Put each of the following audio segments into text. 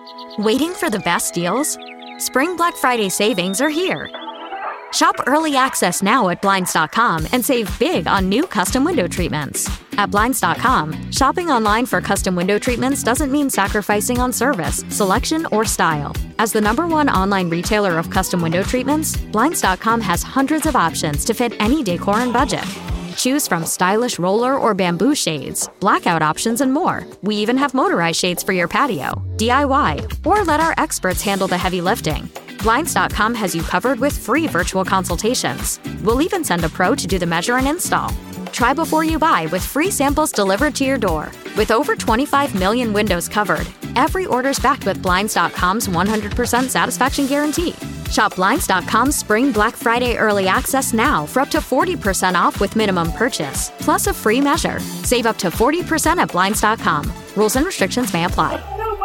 Waiting for the best deals? Spring Black Friday savings are here. Shop early access now at Blinds.com and save big on new custom window treatments. At Blinds.com, shopping online for custom window treatments doesn't mean sacrificing on service, selection, or style. As the #1 online retailer of custom window treatments, Blinds.com has hundreds of options to fit any decor and budget. Choose from stylish roller or bamboo shades, blackout options, and more. We even have motorized shades for your patio, DIY, or let our experts handle the heavy lifting. Blinds.com has you covered with free virtual consultations. We'll even send a pro to do the measure and install. Try before you buy with free samples delivered to your door. With over 25 million windows covered, every order's backed with Blinds.com's 100% satisfaction guarantee. Shop Blinds.com's Spring Black Friday Early Access now for up to 40% off with minimum purchase, plus a free measure. Save up to 40% at Blinds.com. Rules and restrictions may apply.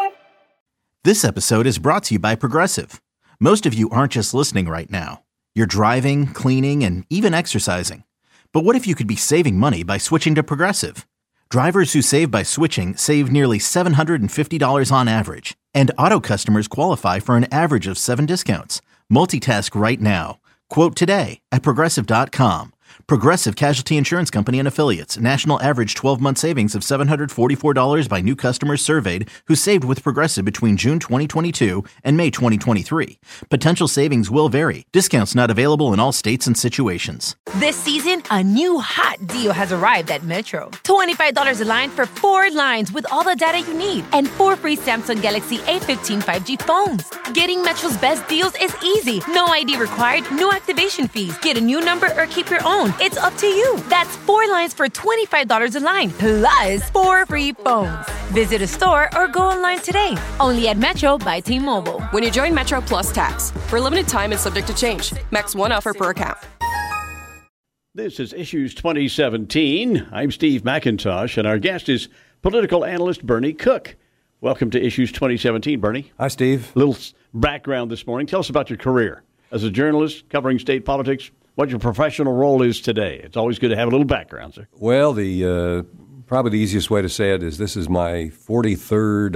This episode is brought to you by Progressive. Most of you aren't just listening right now. You're driving, cleaning, and even exercising. But what if you could be saving money by switching to Progressive? Drivers who save by switching save nearly $750 on average, and auto customers qualify for an average of 7 discounts. Multitask right now. Quote today at Progressive.com. Progressive Casualty Insurance Company and Affiliates. National average 12-month savings of $744 by new customers surveyed who saved with Progressive between June 2022 and May 2023. Potential savings will vary. Discounts not available in all states and situations. This season, a new hot deal has arrived at Metro. $25 a line for 4 lines with all the data you need and 4 free Samsung Galaxy A15 5G phones. Getting Metro's best deals is easy. No ID required, no activation fees. Get a new number or keep your own. It's up to you. That's 4 lines for $25 a line, plus 4 free phones. Visit a store or go online today. Only at Metro by T-Mobile. When you join Metro Plus Tax, for a limited time and subject to change. Max 1 offer per account. This is Issues 2017. I'm Steve McIntosh, and our guest is political analyst Bernie Cook. Welcome to Issues 2017, Bernie. Hi, Steve. A little background this morning. Tell us about your career as a journalist covering state politics. What your professional role is today. It's always good to have a little background, sir. Well, probably the easiest way to say it is this is my 43rd,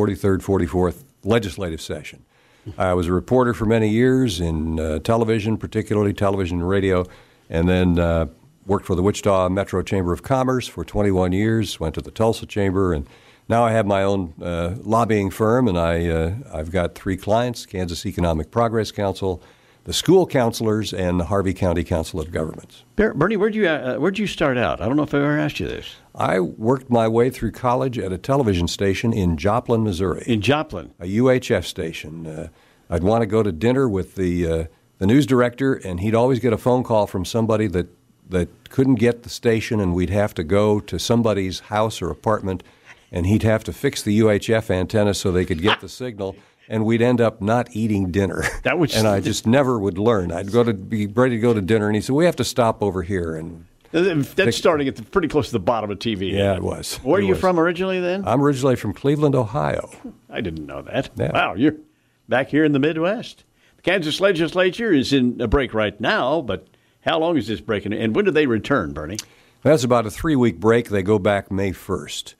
44th legislative session. I was a reporter for many years in television, particularly television and radio, and then worked for the Wichita Metro Chamber of Commerce for 21 years, went to the Tulsa Chamber, and now I have my own lobbying firm, and I've got 3 clients, Kansas Economic Progress Council, the school counselors, and the Harvey County Council of Governments. Bernie, where'd you start out? I don't know if I ever asked you this. I worked my way through college at a television station in Joplin, Missouri. In Joplin? A UHF station. I'd want to go to dinner with the news director, and he'd always get a phone call from somebody that couldn't get the station, and we'd have to go to somebody's house or apartment, and he'd have to fix the UHF antenna so they could get the signal. And we'd end up not eating dinner. And I just never would learn. I'd be ready to go to dinner, and he said, we have to stop over here. And that's starting at pretty close to the bottom of TV. Yeah, it was. Where are you from originally then? I'm originally from Cleveland, Ohio. I didn't know that. Yeah. Wow, you're back here in the Midwest. The Kansas legislature is in a break right now, but how long is this break? And when do they return, Bernie? That's about a 3-week break. They go back May 1st.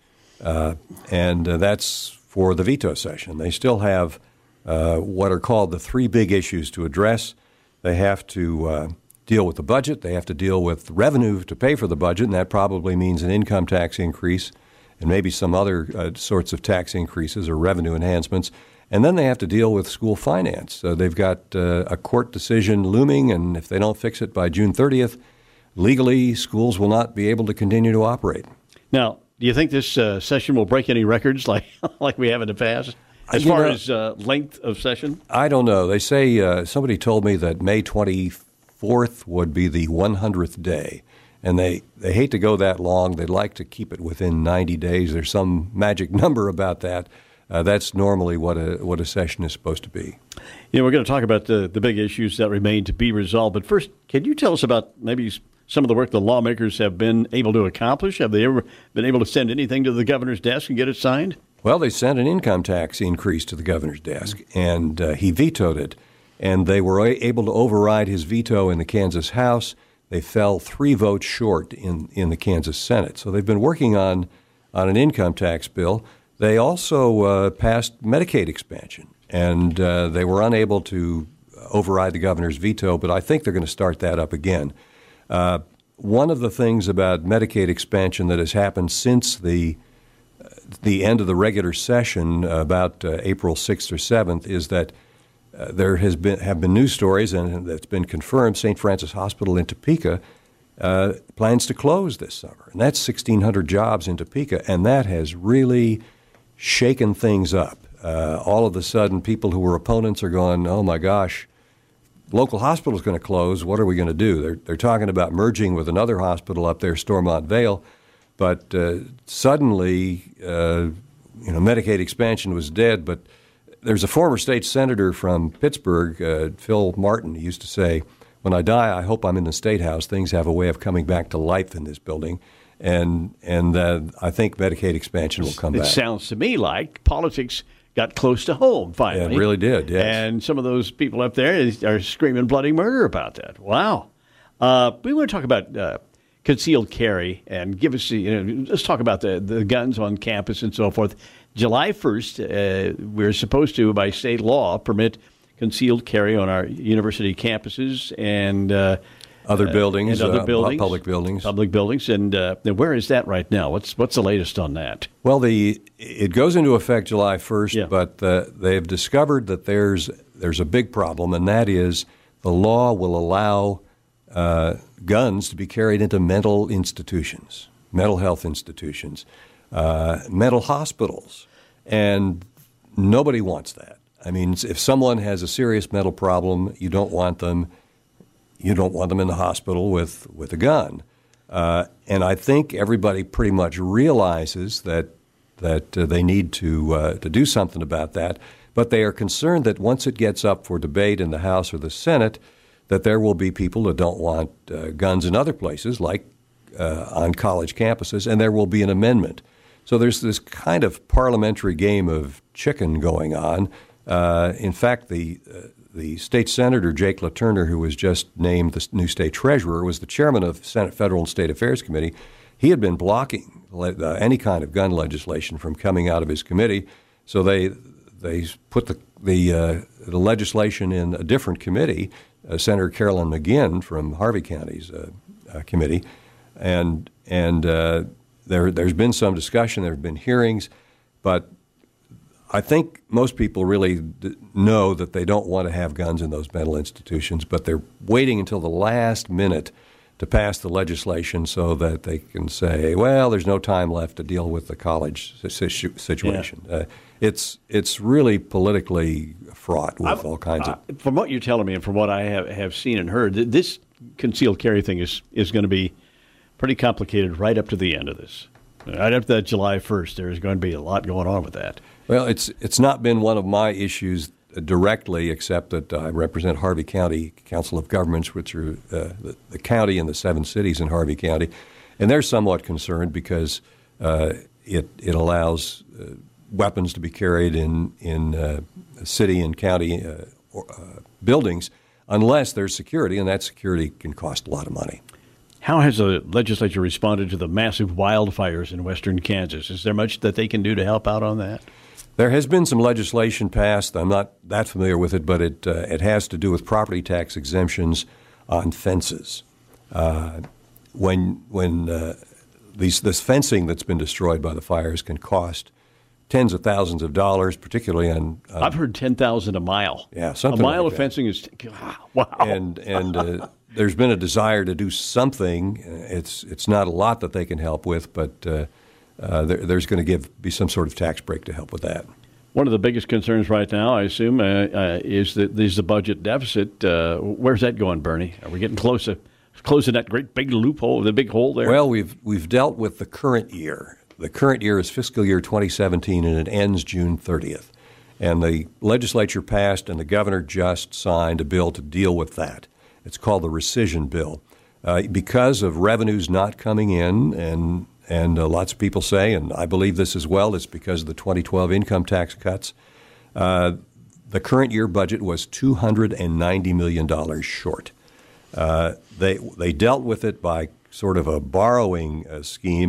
And that's for the veto session. They still have what are called the 3 big issues to address. They have to deal with the budget. They have to deal with revenue to pay for the budget, and that probably means an income tax increase and maybe some other sorts of tax increases or revenue enhancements. And then they have to deal with school finance. They've got a court decision looming, and if they don't fix it by June 30th, legally schools will not be able to continue to operate. Now, do you think this session will break any records like we have in the past? As far as length of session? I don't know. They say somebody told me that May 24th would be the 100th day, and they hate to go that long. They'd like to keep it within 90 days. There's some magic number about that. That's normally what a session is supposed to be. Yeah, we're going to talk about the big issues that remain to be resolved. But first, can you tell us about maybe some of the work the lawmakers have been able to accomplish? Have they ever been able to send anything to the governor's desk and get it signed? Well, they sent an income tax increase to the governor's desk, and he vetoed it. And they were able to override his veto in the Kansas House. They fell 3 votes short in the Kansas Senate. So they've been working on an income tax bill. They also passed Medicaid expansion, and they were unable to override the governor's veto, but I think they're going to start that up again. One of the things about Medicaid expansion that has happened since the end of the regular session, about April 6th or 7th, is that there have been news stories, and it's been confirmed, St. Francis Hospital in Topeka plans to close this summer. And that's 1,600 jobs in Topeka, and that has really shaken things up. All of a sudden, people who were opponents are going, oh my gosh, local hospital is going to close. What are we going to do? They're talking about merging with another hospital up there, Stormont Vale. But suddenly, Medicaid expansion was dead. But there's a former state senator from Pittsburgh, Phil Martin, who used to say, when I die, I hope I'm in the State House. Things have a way of coming back to life in this building. And I think Medicaid expansion will come back. It sounds to me like politics got close to home finally. Yeah, it really did, yes. And some of those people up there are screaming bloody murder about that. Wow. We want to talk about concealed carry and give us, let's talk about the guns on campus and so forth. July 1st, we're supposed to, by state law, permit concealed carry on our university campuses and other buildings, and other buildings, public buildings. Public buildings. And where is that right now? What's the latest on that? Well, it goes into effect July 1st, but they've discovered that there's a big problem, and that is the law will allow guns to be carried into mental institutions, mental health institutions, mental hospitals, and nobody wants that. I mean, if someone has a serious mental problem, you don't want them in the hospital with a gun. And I think everybody pretty much realizes that they need to do something about that. But they are concerned that once it gets up for debate in the House or the Senate, that there will be people that don't want guns in other places, like on college campuses, and there will be an amendment. So there's this kind of parliamentary game of chicken going on. In fact, the state senator, Jake LaTurner, who was just named the new state treasurer, was the chairman of the Senate Federal and State Affairs Committee. He had been blocking any kind of gun legislation from coming out of his committee. So they put the legislation in a different committee, Senator Carolyn McGinn from Harvey County's committee. And there's been some discussion, there have been hearings, but I think most people really know that they don't want to have guns in those mental institutions, but they're waiting until the last minute to pass the legislation so that they can say, well, there's no time left to deal with the college situation. Yeah. It's really politically fraught with all kinds of... From what you're telling me and from what I have seen and heard, this concealed carry thing is going to be pretty complicated right up to the end of this. Right up to that July 1st, there's going to be a lot going on with that. Well, it's not been one of my issues directly, except that I represent Harvey County Council of Governments, which are the county and the 7 cities in Harvey County, and they're somewhat concerned because it allows weapons to be carried in city and county buildings unless there's security, and that security can cost a lot of money. How has the legislature responded to the massive wildfires in western Kansas? Is there much that they can do to help out on that? There has been some legislation passed. I'm not that familiar with it, but it has to do with property tax exemptions on fences. When this fencing that's been destroyed by the fires can cost tens of thousands of dollars, particularly on I've heard $10,000 a mile. Yeah, something a mile like of that. Fencing is wow. And there's been a desire to do something. It's not a lot that they can help with, but there's going to be some sort of tax break to help with that. One of the biggest concerns right now, I assume, is the budget deficit. Where's that going, Bernie? Are we getting closing that great big loophole, the big hole there? Well, we've dealt with the current year. The current year is fiscal year 2017, and it ends June 30th. And the legislature passed, and the governor just signed a bill to deal with that. It's called the rescission bill. Because of revenues not coming in, and lots of people say, and I believe this as well, it's because of the 2012 income tax cuts, the current year budget was $290 million short. They dealt with it by sort of a borrowing scheme.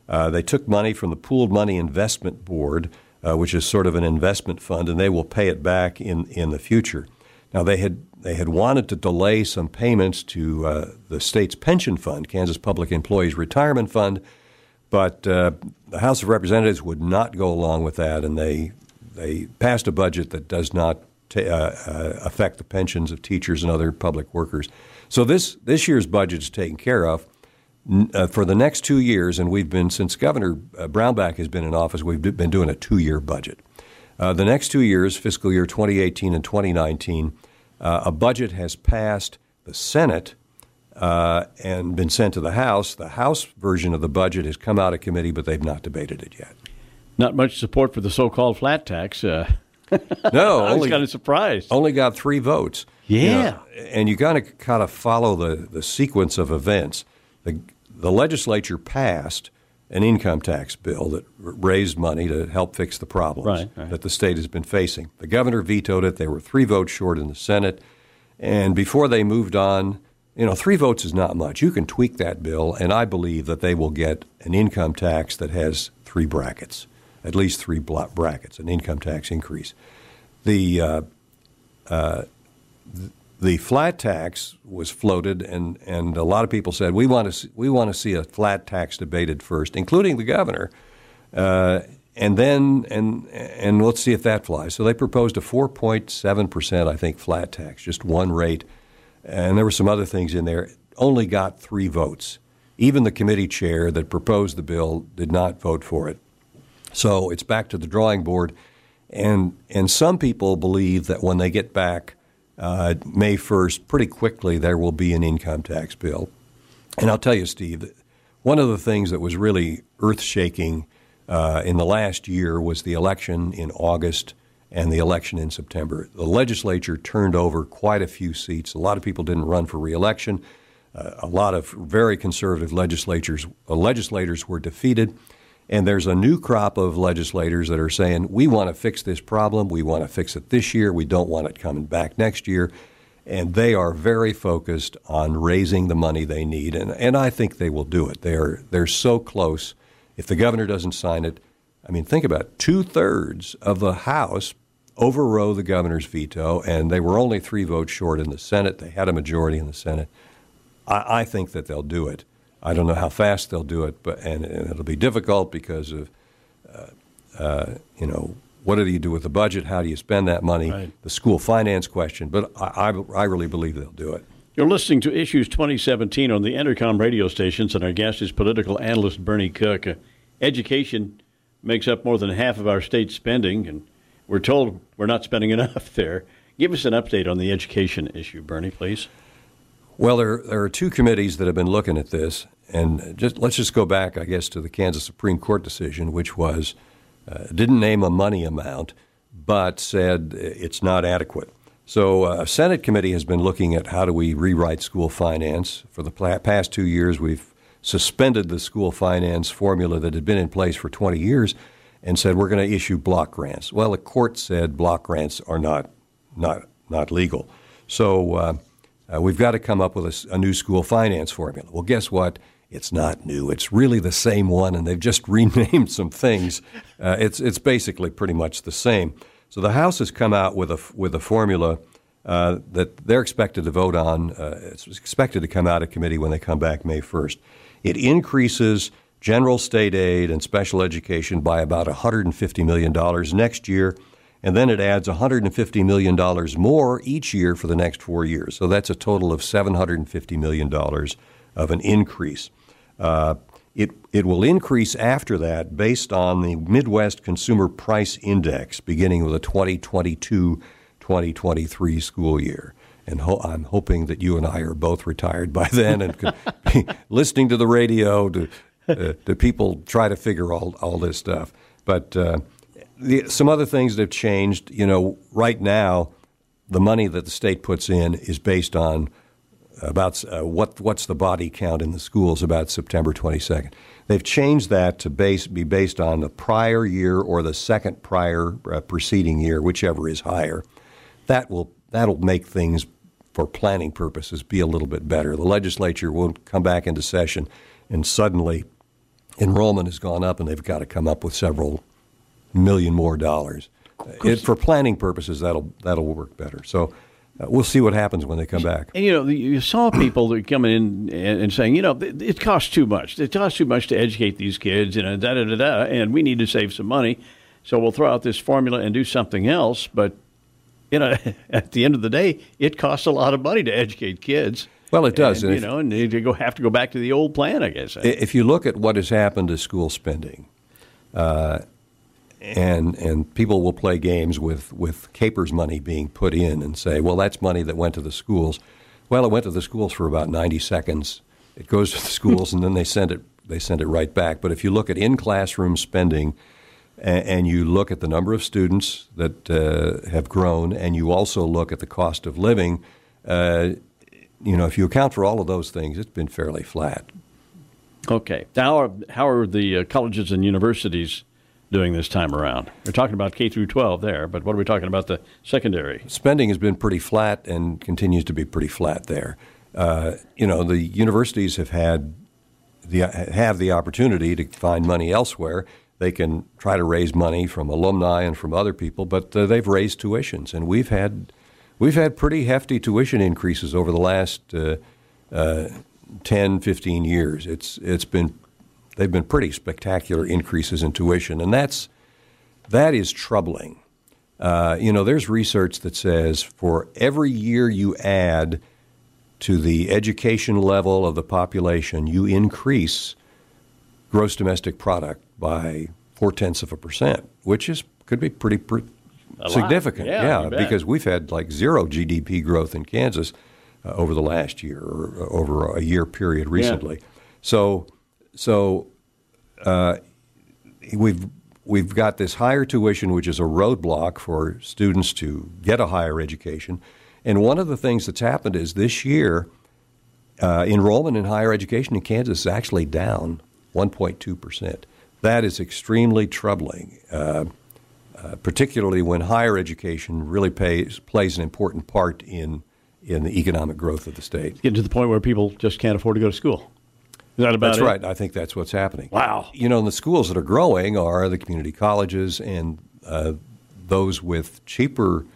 They took money from the Pooled Money Investment Board, which is sort of an investment fund, and they will pay it back in the future. Now, they had wanted to delay some payments to the state's pension fund, Kansas Public Employees Retirement Fund, but the House of Representatives would not go along with that, and they passed a budget that does not affect the pensions of teachers and other public workers. So this year's budget is taken care of. For the next 2 years, and we've been, since Governor Brownback has been in office, we've been doing a 2-year budget. The next 2 years, fiscal year 2018 and 2019, a budget has passed the Senate and been sent to the House. The House version of the budget has come out of committee, but they've not debated it yet. Not much support for the so-called flat tax. No, I was kind of surprised. Only got 3 votes. Yeah. You know, and you got to kind of follow the sequence of events. The legislature passed an income tax bill that raised money to help fix the problems that the state has been facing. The governor vetoed it. They were 3 votes short in the Senate. And before they moved on, 3 votes is not much. You can tweak that bill, and I believe that they will get an income tax that has 3 brackets, at least 3 brackets, an income tax increase. The flat tax was floated, and a lot of people said we want to see a flat tax debated first, including the governor, and let's see if that flies. So they proposed a 4.7%, I think, flat tax, just one rate, and there were some other things in there. Only got 3 votes. Even the committee chair that proposed the bill did not vote for it. So it's back to the drawing board, and some people believe that when they get back May 1st, pretty quickly there will be an income tax bill. And I'll tell you, Steve, one of the things that was really earth-shaking in the last year was the election in August and the election in September. The legislature turned over quite a few seats. A lot of people didn't run for re-election. A lot of very conservative legislators were defeated. And there's a new crop of legislators that are saying, we want to fix this problem. We want to fix it this year. We don't want it coming back next year. And they are very focused on raising the money they need. And I think they will do it. They're so close. If the governor doesn't sign it, I mean, think about it. 2/3 of the House overrode the governor's veto, and they were only 3 votes short in the Senate. They had a majority in the Senate. I think that they'll do it. I don't know how fast they'll do it, and it'll be difficult because of, what do you do with the budget? How do you spend that money? Right. The school finance question. But I really believe they'll do it. You're listening to Issues 2017 on the Entercom radio stations, and our guest is political analyst Bernie Cook. Education makes up more than half of our state spending, and we're told we're not spending enough there. Give us an update on the education issue, Bernie, please. Well, there are 2 committees that have been looking at this, and let's just go back, I guess, to the Kansas Supreme Court decision, which was didn't name a money amount, but said it's not adequate. So a Senate committee has been looking at how do we rewrite school finance. For the past 2 years, we've suspended the school finance formula that had been in place for 20 years and said we're going to issue block grants. Well, the court said block grants are not legal. So we've got to come up with a new school finance formula. Well, guess what? It's not new. It's really the same one, and they've just renamed some things. It's basically pretty much the same. So the House has come out with a formula that they're expected to vote on. It's expected to come out of committee when they come back May 1st. It increases general state aid and special education by about $150 million next year, and then it adds $150 million more each year for the next 4 years. So that's a total of $750 million of an increase. It will increase after that based on the Midwest Consumer Price Index beginning with the 2022-2023 school year. And I'm hoping that you and I are both retired by then and could be listening to the radio to people try to figure all this stuff. But some other things that have changed, right now the money that the state puts in is based on about what's the body count in the schools about September 22nd. They've changed that to be based on the prior year or the second prior preceding year, whichever is higher. That'll make things for planning purposes be a little bit better. The legislature won't come back into session and suddenly enrollment has gone up, and they've got to come up with several million more dollars. For planning purposes, that'll work better. So we'll see what happens when they come back. And, you saw people that coming in and saying, it costs too much. It costs too much to educate these kids, and we need to save some money. So we'll throw out this formula and do something else. But, at the end of the day, it costs a lot of money to educate kids. Well, it does. And they have to go back to the old plan, I guess. If you look at what has happened to school spending, and people will play games with KPERS money being put in and say, well, that's money that went to the schools. Well, it went to the schools for about 90 seconds. It goes to the schools, and then they send it right back. But if you look at in-classroom spending, and you look at the number of students that have grown, and you also look at the cost of living, if you account for all of those things, it's been fairly flat. Okay. Now, how are the colleges and universities doing this time around? We're talking about K through 12 there, but what are we talking about the secondary? Spending has been pretty flat and continues to be pretty flat there. The universities have the opportunity to find money elsewhere. They can try to raise money from alumni and from other people, but they've raised tuitions, and we've had pretty hefty tuition increases over the last 10, 15 years. They've been pretty spectacular increases in tuition, and that is troubling. There's research that says for every year you add to the education level of the population, you increase gross domestic product by 0.4%, which could be pretty significant. Yeah, because we've had like zero GDP growth in Kansas over the last year or over a year period recently. Yeah. So we've got this higher tuition, which is a roadblock for students to get a higher education. And one of the things that's happened is this year, enrollment in higher education in Kansas is actually down 1.2%. That is extremely troubling, particularly when higher education really plays an important part in the economic growth of the state. Getting to the point where people just can't afford to go to school. Is that about That's it? right. I think that's what's happening. Wow. And the schools that are growing are the community colleges and those with cheaper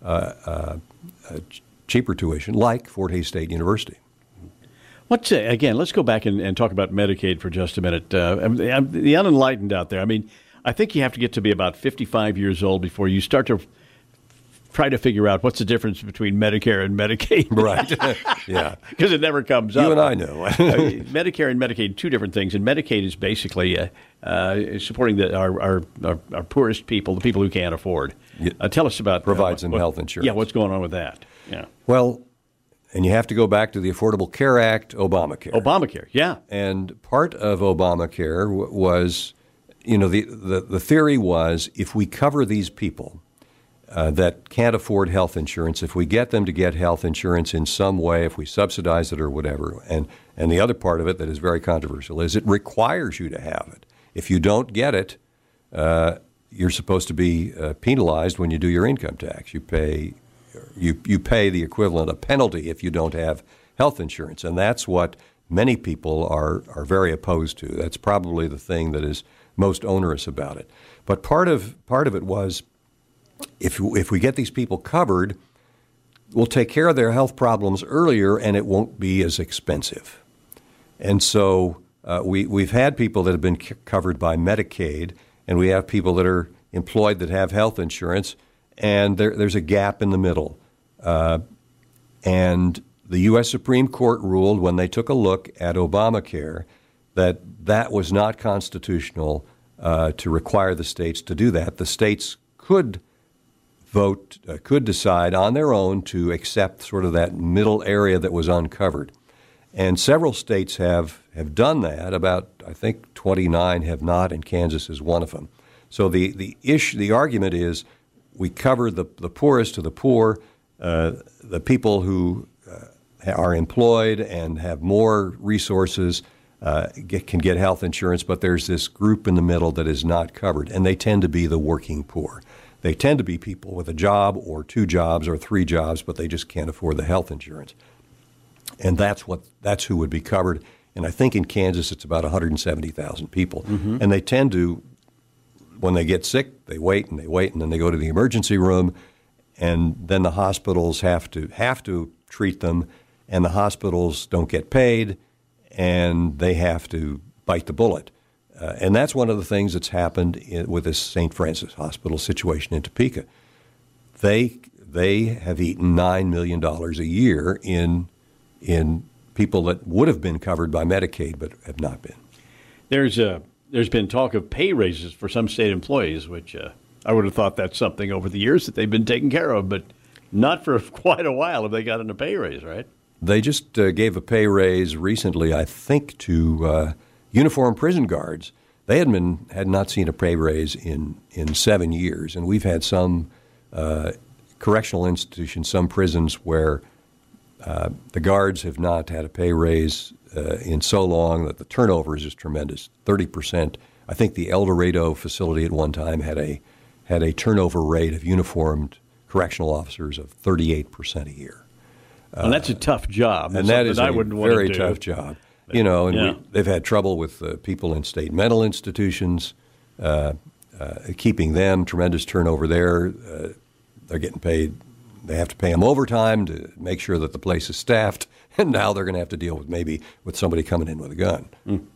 tuition, like Fort Hays State University. Again, let's go back and talk about Medicaid for just a minute. The unenlightened out there, I think you have to get to be about 55 years old before you start to try to figure out what's the difference between Medicare and Medicaid. Right. Yeah. Because it never comes up. You and I know. Medicare and Medicaid, two different things. And Medicaid is basically supporting our poorest people, the people who can't afford. Tell us about provides them health insurance. Yeah, what's going on with that? Yeah. Well, and you have to go back to the Affordable Care Act, Obamacare. Obamacare, yeah. And part of Obamacare was, the theory was if we cover these people that can't afford health insurance, if we get them to get health insurance in some way, if we subsidize it or whatever, and the other part of it that is very controversial is it requires you to have it. If you don't get it, you're supposed to be penalized when you do your income tax. You pay the equivalent, a penalty, if you don't have health insurance. And that's what many people are very opposed to. That's probably the thing that is most onerous about it. But part of it was if we get these people covered, we'll take care of their health problems earlier and it won't be as expensive. And so we've had people that have been covered by Medicaid, and we have people that are employed that have health insurance, and there's a gap in the middle. And the U.S. Supreme Court ruled when they took a look at Obamacare that was not constitutional to require the states to do that. The states could decide on their own to accept sort of that middle area that was uncovered. And several states have done that. About, I think, 29 have not, and Kansas is one of them. So the argument is we cover the poorest of the poor, the people who are employed and have more resources can get health insurance, but there's this group in the middle that is not covered, and they tend to be the working poor. They tend to be people with a job or 2 jobs or 3 jobs, but they just can't afford the health insurance. And that's who would be covered And I think in Kansas it's about 170,000 people. And they tend to, when they get sick, they wait, and then they go to the emergency room, and then the hospitals have to treat them, and the hospitals don't get paid, and they have to bite the bullet. And that's one of the things that's happened with this St. Francis Hospital situation in Topeka. They have eaten $9 million a year in people that would have been covered by Medicaid but have not been. There's been talk of pay raises for some state employees, which I would have thought that's something over the years that they've been taken care of, but not for quite a while have they gotten a pay raise, right? They just gave a pay raise recently, I think, to uniformed prison guards. They had not seen a pay raise in 7 years, and we've had some correctional institutions, some prisons where the guards have not had a pay raise in so long that the turnover is just tremendous, 30%. I think the El Dorado facility at one time had a turnover rate of uniformed correctional officers of 38% a year. And that's a tough job. And that is I a wouldn't want very to do. tough job. They've had trouble with people in state mental institutions, keeping them, tremendous turnover there. They're getting paid. They have to pay them overtime to make sure that the place is staffed, and now they're going to have to deal with somebody coming in with a gun.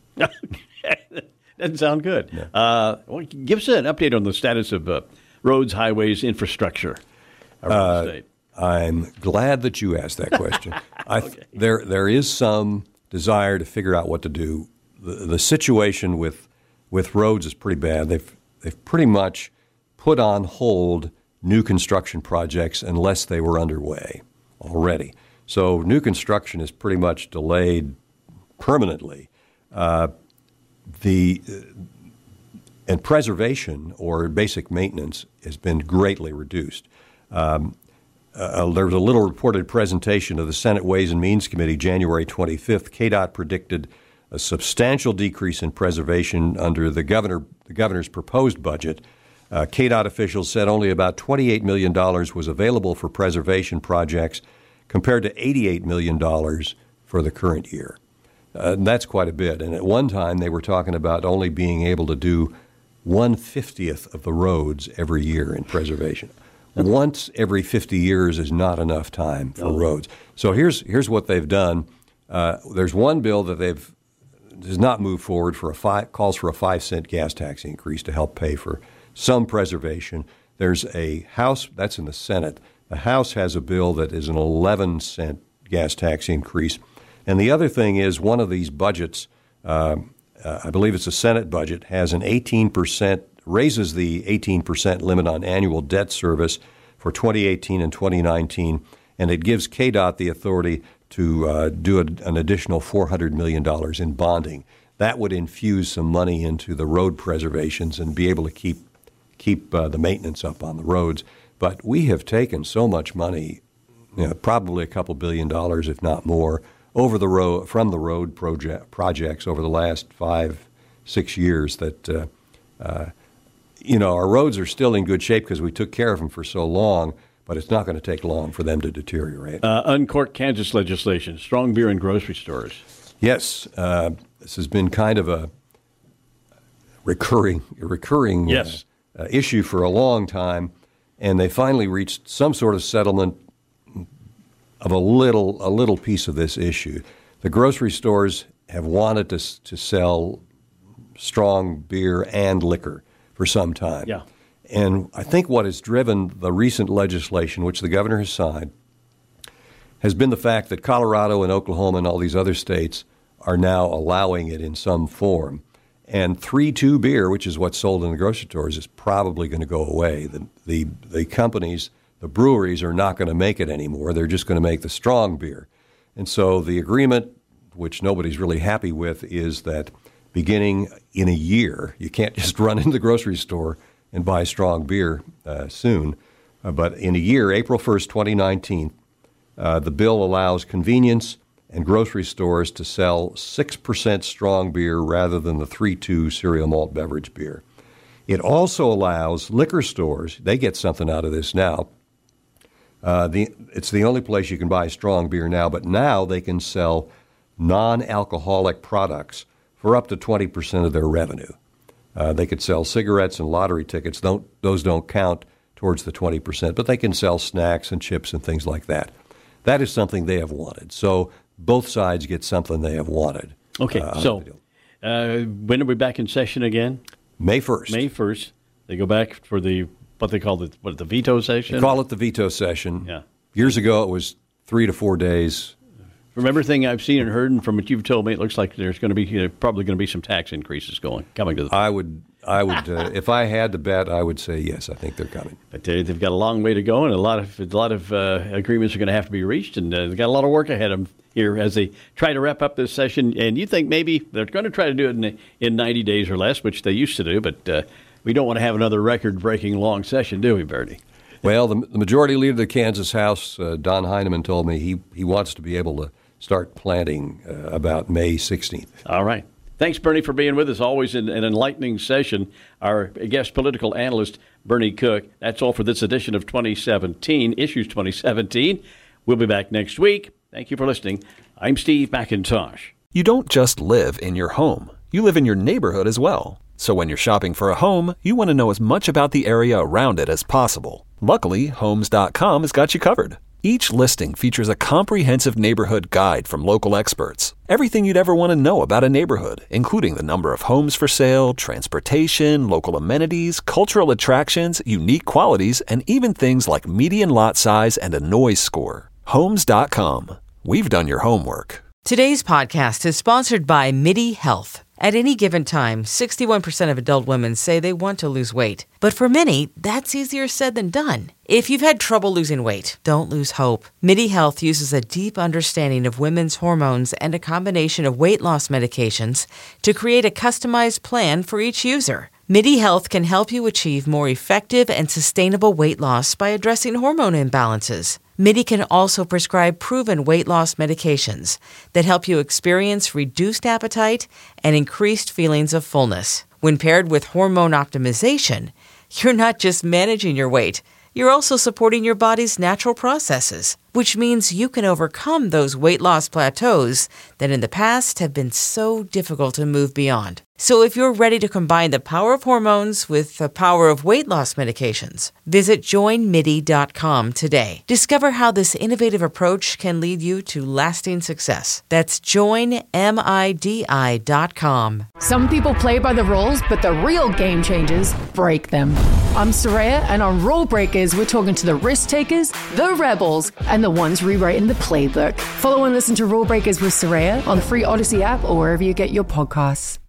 Doesn't sound good. Yeah. Give us an update on the status of roads, highways, infrastructure around the state. I'm glad that you asked that question. Okay. There is some desire to figure out what to do. The situation with roads is pretty bad. They've pretty much put on hold new construction projects unless they were underway already. So new construction is pretty much delayed permanently. And preservation or basic maintenance has been greatly reduced. There was a little reported presentation of the Senate Ways and Means Committee January 25th. KDOT predicted a substantial decrease in preservation under the governor's proposed budget. KDOT officials said only about $28 million was available for preservation projects compared to $88 million for the current year. That's quite a bit. And at one time, they were talking about only being able to do 1/50th of the roads every year in preservation. Once every 50 years is not enough time for roads. So here's what they've done. There's one bill that does not move forward calls for a 5-cent gas tax increase to help pay for some preservation. There's a House, that's in the Senate. The House has a bill that is an 11-cent gas tax increase. And the other thing is one of these budgets, I believe it's a Senate budget, has an 18%, raises the 18% limit on annual debt service for 2018 and 2019, and it gives KDOT the authority to do an additional $400 million in bonding. That would infuse some money into the road preservations and be able to keep the maintenance up on the roads. But we have taken so much money, probably a couple $2 billion, if not more, from the road projects over the last 5-6 years that our roads are still in good shape because we took care of them for so long, but it's not going to take long for them to deteriorate. Uncork Kansas legislation, strong beer in grocery stores. Yes, this has been kind of a recurring yes. Issue for a long time, and they finally reached some sort of settlement of a little piece of this issue. The grocery stores have wanted to sell strong beer and liquor for some time. Yeah. And I think what has driven the recent legislation, which the governor has signed, has been the fact that Colorado and Oklahoma and all these other states are now allowing it in some form. And 3-2 beer, which is what's sold in the grocery stores, is probably going to go away. The companies, the breweries, are not going to make it anymore. They're just going to make the strong beer. And so the agreement, which nobody's really happy with, is that beginning in a year, you can't just run into the grocery store and buy strong beer soon. But in a year, April 1st, 2019, the bill allows convenience and grocery stores to sell 6% strong beer rather than the 3-2 cereal malt beverage beer. It also allows liquor stores, they get something out of this now. It's the only place you can buy strong beer now, but now they can sell non-alcoholic products for up to 20% of their revenue. They could sell cigarettes and lottery tickets. Those don't count towards the 20%, but they can sell snacks and chips and things like that. That is something they have wanted. So both sides get something they have wanted. Okay, so when are we back in session again? May 1st. May 1st. They go back for what they call the veto session? They call it the veto session. Yeah. Years ago, it was 3 to 4 days. From everything I've seen and heard, and from what you've told me, it looks like there's going to be probably going to be some tax increases coming to the. I would, if I had to bet, I would say yes. I think they're coming. But they've got a long way to go, and a lot of agreements are going to have to be reached, and they've got a lot of work ahead of them here as they try to wrap up this session. And you think maybe they're going to try to do it in 90 days or less, which they used to do, but we don't want to have another record-breaking long session, do we, Bernie? Well, the majority leader of the Kansas House, Don Heineman, told me he wants to be able to start planning about May 16th. All right. Thanks, Bernie, for being with us. Always an enlightening session. Our guest political analyst, Bernie Cook. That's all for this edition of 2017, Issues 2017. We'll be back next week. Thank you for listening. I'm Steve McIntosh. You don't just live in your home. You live in your neighborhood as well. So when you're shopping for a home, you want to know as much about the area around it as possible. Luckily, Homes.com has got you covered. Each listing features a comprehensive neighborhood guide from local experts. Everything you'd ever want to know about a neighborhood, including the number of homes for sale, transportation, local amenities, cultural attractions, unique qualities, and even things like median lot size and a noise score. Homes.com. We've done your homework. Today's podcast is sponsored by MIDI Health. At any given time, 61% of adult women say they want to lose weight. But for many, that's easier said than done. If you've had trouble losing weight, don't lose hope. MIDI Health uses a deep understanding of women's hormones and a combination of weight loss medications to create a customized plan for each user. MIDI Health can help you achieve more effective and sustainable weight loss by addressing hormone imbalances. MIDI can also prescribe proven weight loss medications that help you experience reduced appetite and increased feelings of fullness. When paired with hormone optimization, you're not just managing your weight, you're also supporting your body's natural processes, which means you can overcome those weight loss plateaus that in the past have been so difficult to move beyond. So if you're ready to combine the power of hormones with the power of weight loss medications, visit joinmidi.com today. Discover how this innovative approach can lead you to lasting success. That's joinmidi.com. Some people play by the rules, but the real game changers break them. I'm Soraya, and on Rule Breakers, we're talking to the risk takers, the rebels, and the ones rewriting the playbook. Follow and listen to Rule Breakers with Soraya on the free Odyssey app or wherever you get your podcasts.